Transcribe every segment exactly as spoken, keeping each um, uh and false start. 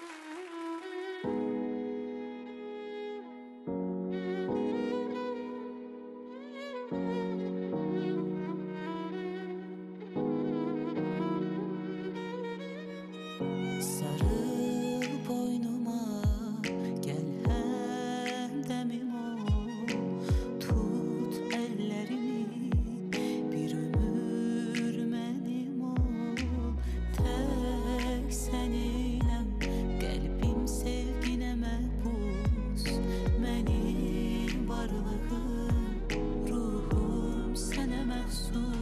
Sarıl boynuma, gel hem demim ol. Tut ellerimi, bir ömür benim ol. Tek seninlem, kalbim sevgine mehbus. Benim varlığım, ruhum sana mahsus.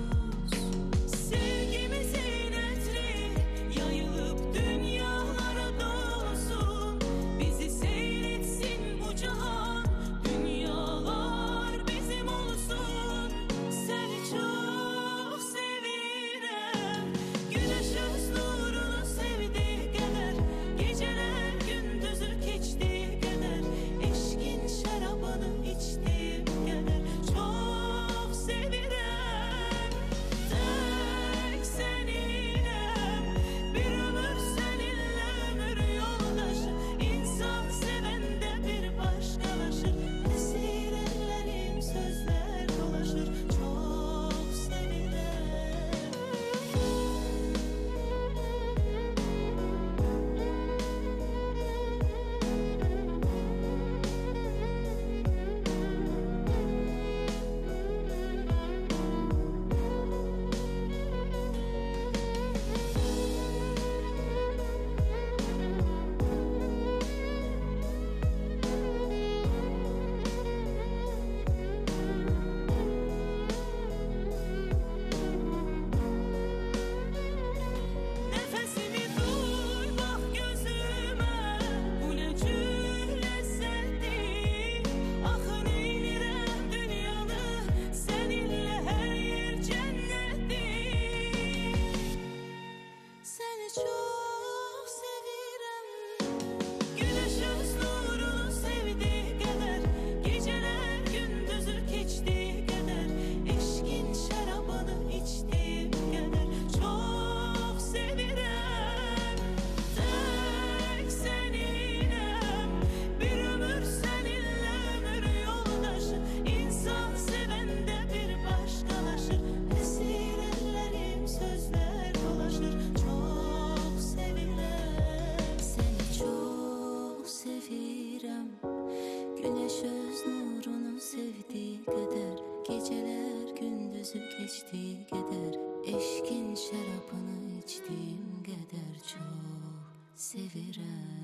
Güneş öz nurunu sevdiği kadar, geceler gündüzü geçtiği kadar, eşkin şarabını içtiğim kadar çok sevirəm.